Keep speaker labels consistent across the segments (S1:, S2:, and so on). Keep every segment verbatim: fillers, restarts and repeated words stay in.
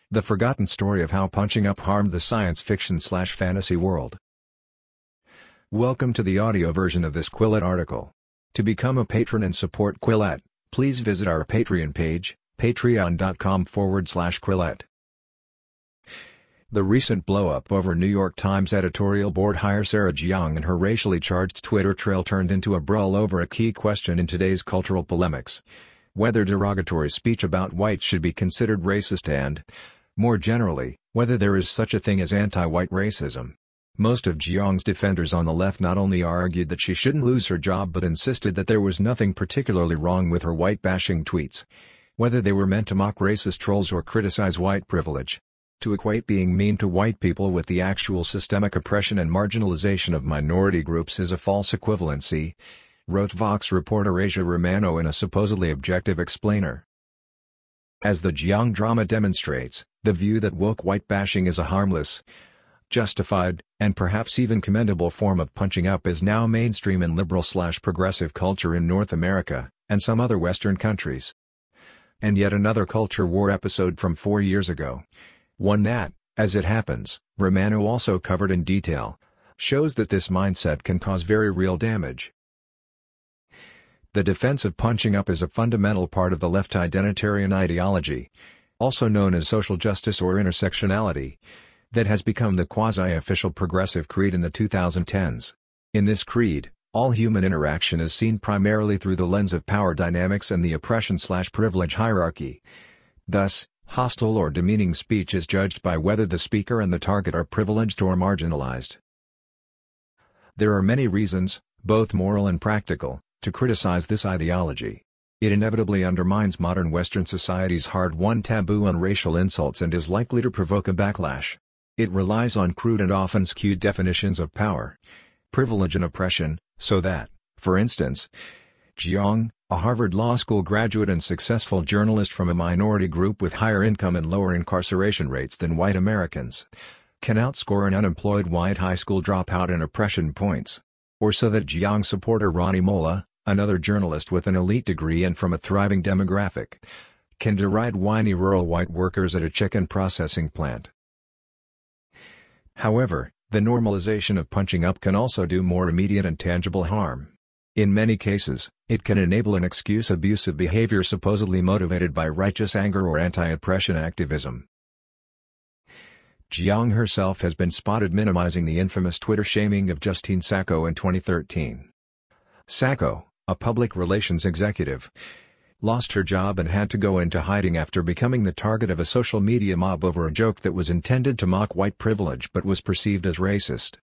S1: The forgotten story of how punching up harmed the science fiction slash fantasy world. Welcome to the audio version of this Quillette article. To become a patron and support Quillette, please visit our Patreon page, patreon.com forward slash Quillette. The recent blow-up over New York Times editorial board hire Sarah Jiang and her racially charged Twitter trail turned into a brawl over a key question in today's cultural polemics: whether derogatory speech about whites should be considered racist and, more generally, whether there is such a thing as anti-white racism. Most of Jiang's defenders on the left not only argued that she shouldn't lose her job but insisted that there was nothing particularly wrong with her white-bashing tweets, whether they were meant to mock racist trolls or criticize white privilege. To equate being mean to white people with the actual systemic oppression and marginalization of minority groups is a false equivalency, wrote Vox reporter Asia Romano in a supposedly objective explainer. As the Jiang drama demonstrates, the view that woke white bashing is a harmless, justified, and perhaps even commendable form of punching up is now mainstream in liberal-slash-progressive culture in North America, and some other Western countries. And yet another culture war episode from four years ago, one that, as it happens, Romano also covered in detail, shows that this mindset can cause very real damage. The defense of punching up is a fundamental part of the left identitarian ideology, also known as social justice or intersectionality, that has become the quasi-official progressive creed in the twenty tens. In this creed, all human interaction is seen primarily through the lens of power dynamics and the oppression-slash-privilege hierarchy. Thus, hostile or demeaning speech is judged by whether the speaker and the target are privileged or marginalized. There are many reasons, both moral and practical, to criticize this ideology. It inevitably undermines modern Western society's hard-won taboo on racial insults and is likely to provoke a backlash. It relies on crude and often skewed definitions of power, privilege and oppression, so that, for instance, Jiang, a Harvard Law School graduate and successful journalist from a minority group with higher income and lower incarceration rates than white Americans, can outscore an unemployed white high school dropout in oppression points. Or so that Jiang supporter Ronnie Mola, another journalist with an elite degree and from a thriving demographic, can deride whiny rural white workers at a chicken processing plant. However, the normalization of punching up can also do more immediate and tangible harm. In many cases, it can enable an excuse abusive behavior supposedly motivated by righteous anger or anti-oppression activism. Jiang herself has been spotted minimizing the infamous Twitter shaming of Justine Sacco in twenty thirteen. Sacco, a public relations executive, lost her job and had to go into hiding after becoming the target of a social media mob over a joke that was intended to mock white privilege but was perceived as racist.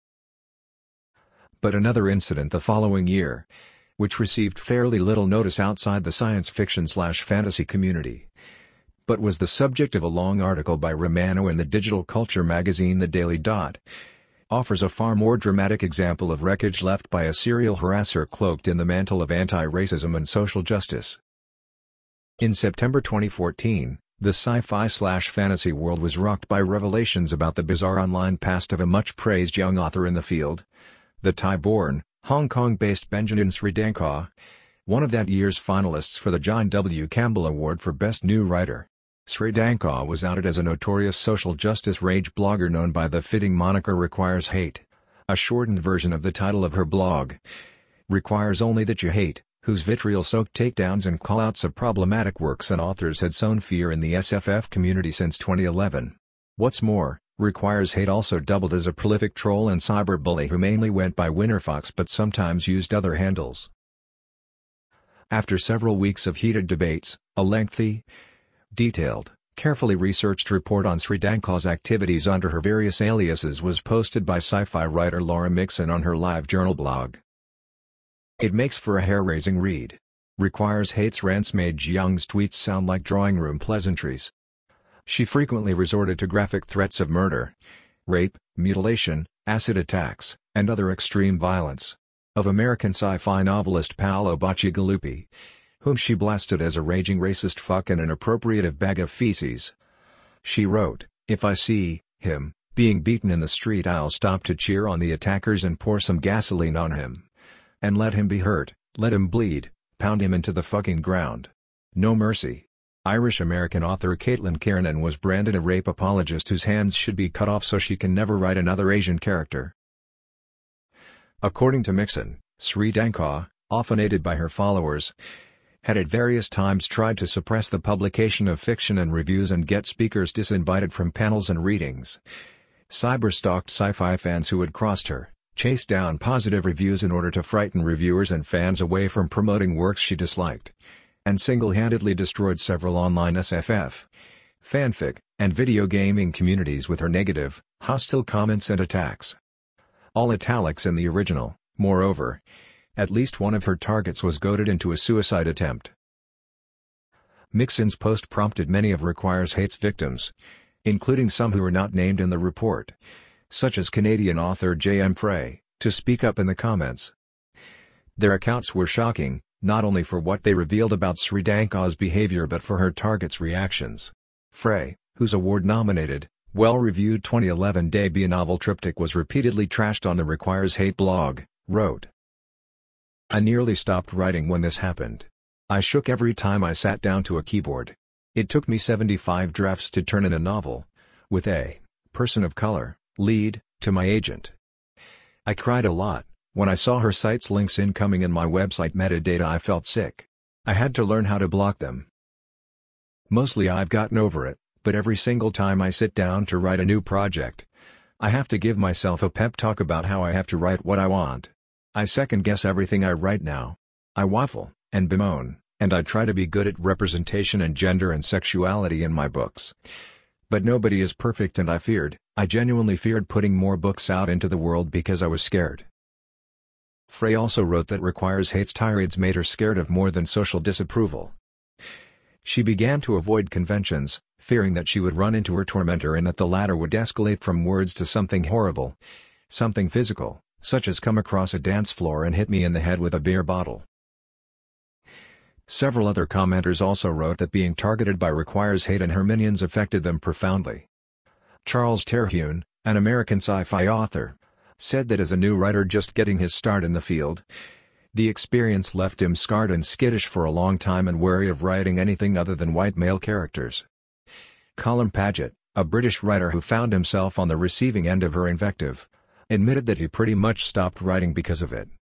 S1: But another incident the following year, which received fairly little notice outside the science fiction slash fantasy community, but was the subject of a long article by Romano in the digital culture magazine The Daily Dot, offers a far more dramatic example of wreckage left by a serial harasser cloaked in the mantle of anti-racism and social justice. In September twenty fourteen, the sci-fi slash fantasy world was rocked by revelations about the bizarre online past of a much-praised young author in the field, the Thai-born, Hong Kong-based Benjamin Sridankar, one of that year's finalists for the John W. Campbell Award for Best New Writer. Sridankar was outed as a notorious social justice rage blogger known by the fitting moniker Requires Hate, a shortened version of the title of her blog, Requires Only That You Hate, whose vitriol-soaked takedowns and call-outs of problematic works and authors had sown fear in the S F F community since twenty eleven. What's more, Requires Hate also doubled as a prolific troll and cyberbully who mainly went by Winterfox but sometimes used other handles. After several weeks of heated debates, a lengthy, detailed, carefully researched report on Sridankar's activities under her various aliases was posted by sci-fi writer Laura Mixon on her LiveJournal blog. It makes for a hair-raising read. Requires Hate's rants made Jiang's tweets sound like drawing room pleasantries. She frequently resorted to graphic threats of murder, rape, mutilation, acid attacks, and other extreme violence. Of American sci-fi novelist Paolo Bacigalupi, whom she blasted as a raging racist fuck and an appropriative bag of feces. She wrote, "If I see him being beaten in the street, I'll stop to cheer on the attackers and pour some gasoline on him. And let him be hurt, let him bleed, pound him into the fucking ground. No mercy." Irish-American author Caitlin Kiernan was branded a rape apologist whose hands should be cut off so she can never write another Asian character. According to Mixon, Sridanka, often aided by her followers, had at various times tried to suppress the publication of fiction and reviews and get speakers disinvited from panels and readings. Cyberstalked sci-fi fans who had crossed her, chased down positive reviews in order to frighten reviewers and fans away from promoting works she disliked, and single-handedly destroyed several online S F F, fanfic, and video gaming communities with her negative, hostile comments and attacks. All italics in the original. Moreover, at least one of her targets was goaded into a suicide attempt. Mixon's post prompted many of Requires Hate's victims, including some who were not named in the report, such as Canadian author J M Frey, to speak up in the comments. Their accounts were shocking, not only for what they revealed about Sridanka's behavior but for her targets' reactions. Frey, whose award-nominated, well-reviewed twenty eleven debut novel Triptych was repeatedly trashed on the Requires Hate blog, wrote, "I nearly stopped writing when this happened. I shook every time I sat down to a keyboard. It took me seventy-five drafts to turn in a novel, with a person of color lead, to my agent. I cried a lot. When I saw her site's links incoming in my website metadata I felt sick. I had to learn how to block them. Mostly I've gotten over it, but every single time I sit down to write a new project, I have to give myself a pep talk about how I have to write what I want. I second-guess everything I write now. I waffle, and bemoan, and I try to be good at representation and gender and sexuality in my books. But nobody is perfect and I feared, I genuinely feared putting more books out into the world because I was scared." Frey also wrote that Requires Hate's tirades made her scared of more than social disapproval. She began to avoid conventions, fearing that she would run into her tormentor and that the latter would escalate from words to something horrible, something physical, such as come across a dance floor and hit me in the head with a beer bottle. Several other commenters also wrote that being targeted by Requires Hate and her minions affected them profoundly. Charles Terhune, an American sci-fi author, said that as a new writer just getting his start in the field, the experience left him scarred and skittish for a long time and wary of writing anything other than white male characters. Colm Paget, a British writer who found himself on the receiving end of her invective, admitted that he pretty much stopped writing because of it.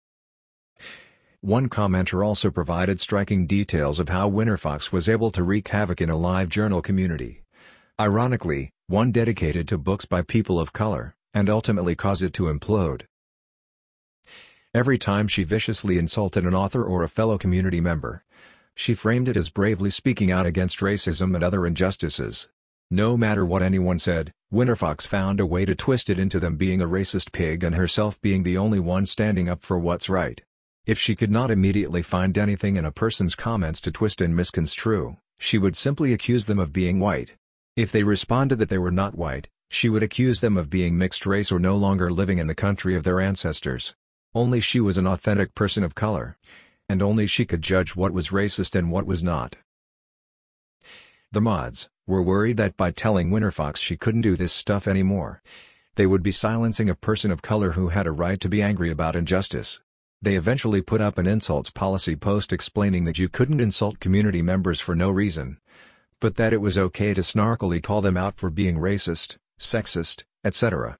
S1: One commenter also provided striking details of how Winterfox was able to wreak havoc in a live journal community. Ironically, one dedicated to books by people of color, and ultimately cause it to implode. Every time she viciously insulted an author or a fellow community member, she framed it as bravely speaking out against racism and other injustices. No matter what anyone said, Winterfox found a way to twist it into them being a racist pig and herself being the only one standing up for what's right. If she could not immediately find anything in a person's comments to twist and misconstrue, she would simply accuse them of being white. If they responded that they were not white, she would accuse them of being mixed race or no longer living in the country of their ancestors. Only she was an authentic person of color, and only she could judge what was racist and what was not. The mods were worried that by telling Winterfox she couldn't do this stuff anymore, they would be silencing a person of color who had a right to be angry about injustice. They eventually put up an insults policy post explaining that you couldn't insult community members for no reason, but that it was okay to snarkily call them out for being racist, sexist, et cetera.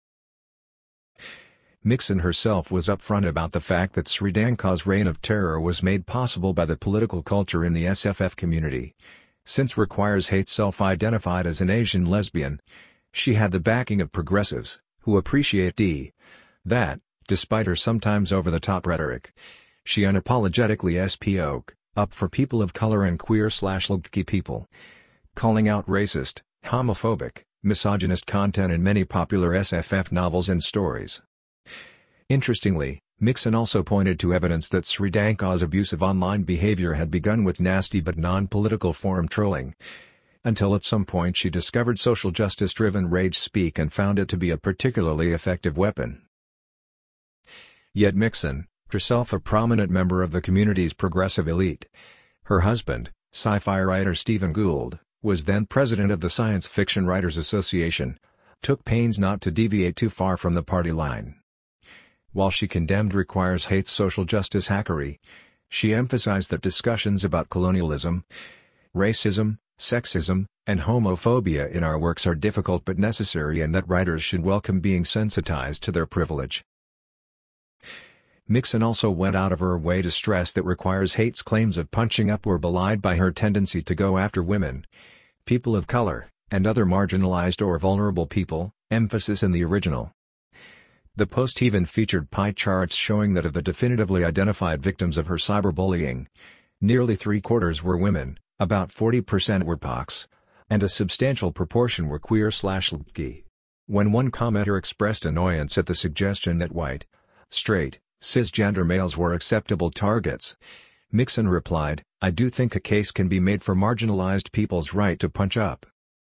S1: Mixon herself was upfront about the fact that Sridanka's reign of terror was made possible by the political culture in the S F F community. Since Requires Hate self-identified as an Asian lesbian, she had the backing of progressives, who appreciate d. that, despite her sometimes over-the-top rhetoric, she unapologetically spoke up for people of color and queer-slash-L G B T Q people, calling out racist, homophobic, misogynist content in many popular S F F novels and stories. Interestingly, Mixon also pointed to evidence that Sridanka's abusive online behavior had begun with nasty but non-political forum trolling, until at some point she discovered social justice-driven rage speak and found it to be a particularly effective weapon. Yet Mixon, herself a prominent member of the community's progressive elite, her husband, sci-fi writer Stephen Gould, was then president of the Science Fiction Writers Association, took pains not to deviate too far from the party line. While she condemned Requires Hate's social justice hackery, she emphasized that discussions about colonialism, Racism, sexism, and homophobia in our works are difficult but necessary, and that writers should welcome being sensitized to their privilege. Mixon also went out of her way to stress that Requires Hate's claims of punching up were belied by her tendency to go after women, people of color, and other marginalized or vulnerable people, emphasis in the original. The post even featured pie charts showing that of the definitively identified victims of her cyberbullying, nearly three-quarters were women, about forty percent were P O Cs, and a substantial proportion were queer/L G B T. When one commenter expressed annoyance at the suggestion that white, straight, cisgender males were acceptable targets, Mixon replied, "I do think a case can be made for marginalized people's right to punch up."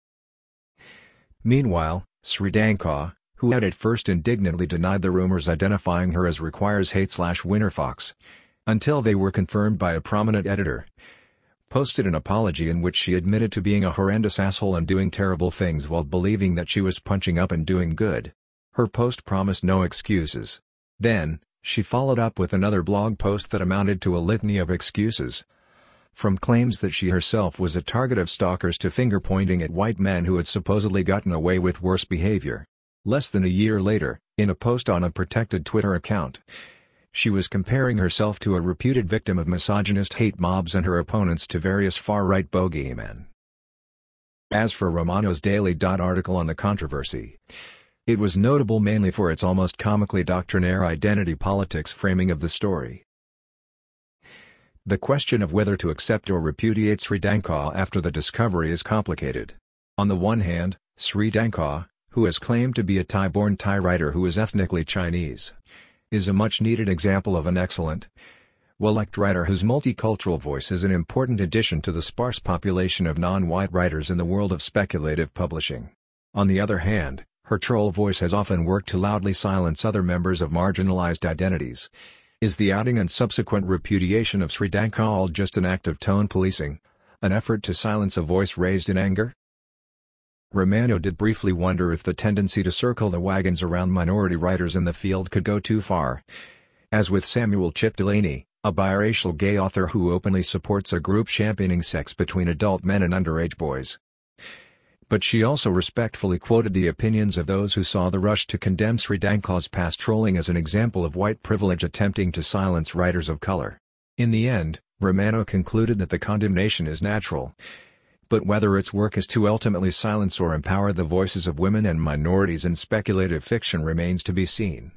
S1: Meanwhile, Sridankaw, who had at first indignantly denied the rumors identifying her as Requires Hate/Winter Fox, until they were confirmed by a prominent editor, posted an apology in which she admitted to being a horrendous asshole and doing terrible things while believing that she was punching up and doing good. Her post promised no excuses. Then, she followed up with another blog post that amounted to a litany of excuses. From claims that she herself was a target of stalkers to finger-pointing at white men who had supposedly gotten away with worse behavior. Less than a year later, in a post on a protected Twitter account, she was comparing herself to a reputed victim of misogynist hate mobs and her opponents to various far-right bogeymen. As for Romano's Daily Dot article on the controversy, it was notable mainly for its almost comically doctrinaire identity politics framing of the story. The question of whether to accept or repudiate Sridankaw after the discovery is complicated. On the one hand, Sridankaw, who has claimed to be a Thai-born Thai writer who is ethnically Chinese, is a much-needed example of an excellent, well-liked writer whose multicultural voice is an important addition to the sparse population of non-white writers in the world of speculative publishing. On the other hand, her troll voice has often worked to loudly silence other members of marginalized identities. Is the outing and subsequent repudiation of Sridankaw all just an act of tone policing, an effort to silence a voice raised in anger? Romano did briefly wonder if the tendency to circle the wagons around minority writers in the field could go too far. As with Samuel Chip Delaney, a biracial gay author who openly supports a group championing sex between adult men and underage boys. But she also respectfully quoted the opinions of those who saw the rush to condemn Sridankaw's past trolling as an example of white privilege attempting to silence writers of color. In the end, Romano concluded that the condemnation is natural, but whether its work is to ultimately silence or empower the voices of women and minorities in speculative fiction remains to be seen.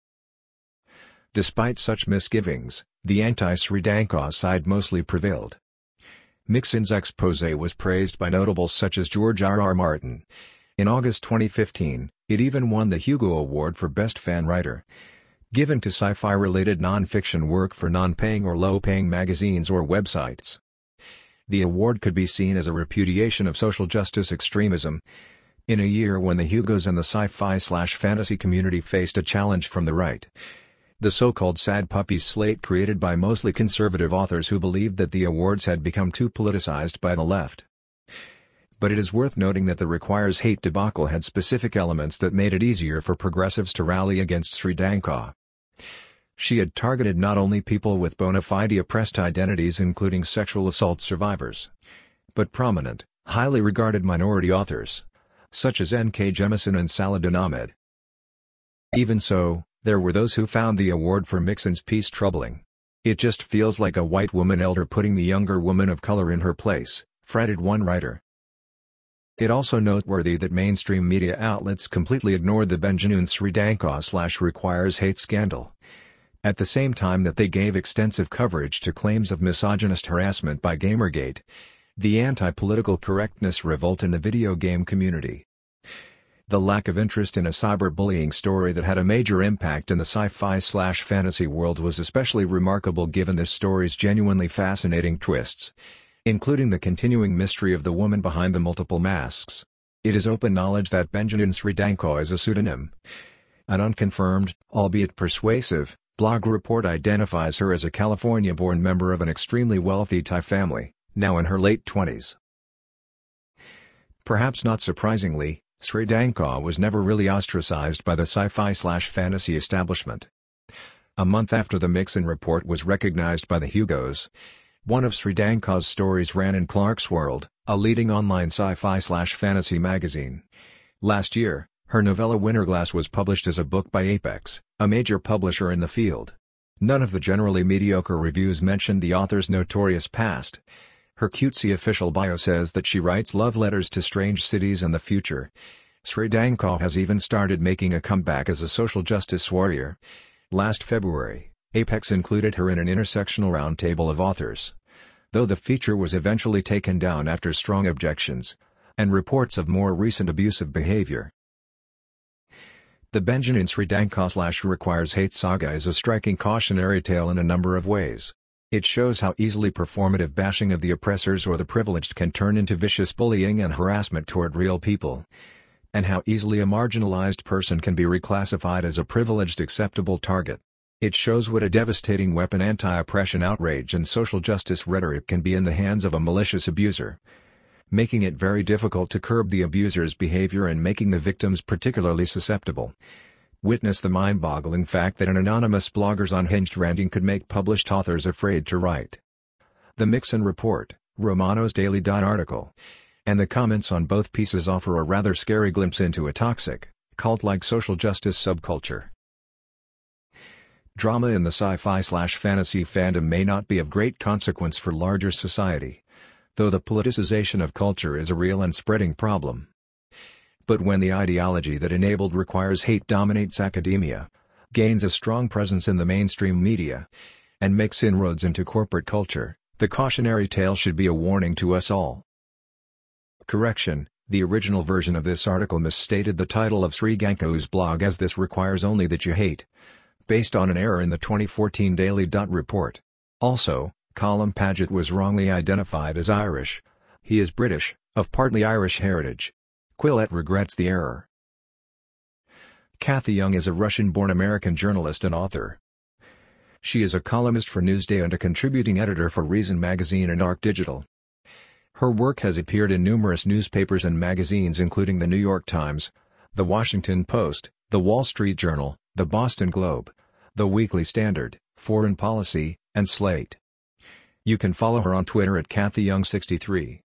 S1: Despite such misgivings, the anti-Sridankaw side mostly prevailed. Mixon's exposé was praised by notables such as George R. R. Martin. In August twenty fifteen, it even won the Hugo Award for Best Fan Writer, given to sci-fi-related non-fiction work for non-paying or low-paying magazines or websites. The award could be seen as a repudiation of social justice extremism. In a year when the Hugos and the sci-fi-slash-fantasy community faced a challenge from the right, the so-called Sad Puppies slate created by mostly conservative authors who believed that the awards had become too politicized by the left. But it is worth noting that the Requires Hate debacle had specific elements that made it easier for progressives to rally against Sridankaw. She had targeted not only people with bona fide oppressed identities including sexual assault survivors, but prominent, highly regarded minority authors, such as N K Jemisin and Saladin Ahmed. Even so, there were those who found the award for Mixon's piece troubling. "It just feels like a white woman elder putting the younger woman of color in her place," fretted one writer. It also noteworthy that mainstream media outlets completely ignored the Benjanoon Sridankaw-slash-Requires Hate scandal, at the same time that they gave extensive coverage to claims of misogynist harassment by Gamergate, the anti-political correctness revolt in the video game community. The lack of interest in a cyberbullying story that had a major impact in the sci-fi-slash-fantasy world was especially remarkable given this story's genuinely fascinating twists, including the continuing mystery of the woman behind the multiple masks. It is open knowledge that Benjanoon Sridankaw is a pseudonym. An unconfirmed, albeit persuasive, blog report identifies her as a California-born member of an extremely wealthy Thai family, now in her late twenties. Perhaps not surprisingly, Sridankaw was never really ostracized by the sci-fi-slash-fantasy establishment. A month after the Mixon report was recognized by the Hugos, One of Sridanka's stories ran in Clarkesworld, a leading online sci-fi-slash-fantasy magazine. Last year, her novella Winterglass was published as a book by Apex, a major publisher in the field. None of the generally mediocre reviews mentioned the author's notorious past. Her cutesy official bio says that she writes love letters to strange cities and the future. Sridanka has even started making a comeback as a social justice warrior. Last February, Apex included her in an intersectional roundtable of authors. Though the feature was eventually taken down after strong objections and reports of more recent abusive behavior. The Benjamin Sridanka Requires Hate saga is a striking cautionary tale in a number of ways. It shows how easily performative bashing of the oppressors or the privileged can turn into vicious bullying and harassment toward real people, and how easily a marginalized person can be reclassified as a privileged acceptable target. It shows what a devastating weapon anti-oppression outrage and social justice rhetoric can be in the hands of a malicious abuser, making it very difficult to curb the abuser's behavior and making the victims particularly susceptible. Witness the mind-boggling fact that an anonymous blogger's unhinged ranting could make published authors afraid to write. The Mixon Report, Romano's Daily article, and the comments on both pieces offer a rather scary glimpse into a toxic, cult-like social justice subculture. Drama in the sci-fi-slash-fantasy fandom may not be of great consequence for larger society, though the politicization of culture is a real and spreading problem. But when the ideology that enabled Requires Hate dominates academia, gains a strong presence in the mainstream media, and makes inroads into corporate culture, the cautionary tale should be a warning to us all. Correction: the original version of this article misstated the title of Sridanka's blog as This Requires Only That You Hate, based on an error in the twenty fourteen Daily Report. Also, Colm Paget was wrongly identified as Irish. He is British, of partly Irish heritage. Quillette regrets the error. Cathy Young is a Russian-born American journalist and author. She is a columnist for Newsday and a contributing editor for Reason Magazine and Arc Digital. Her work has appeared in numerous newspapers and magazines including The New York Times, The Washington Post, The Wall Street Journal, The Boston Globe, The Weekly Standard, Foreign Policy, and Slate. You can follow her on Twitter at Cathy Young sixty-three.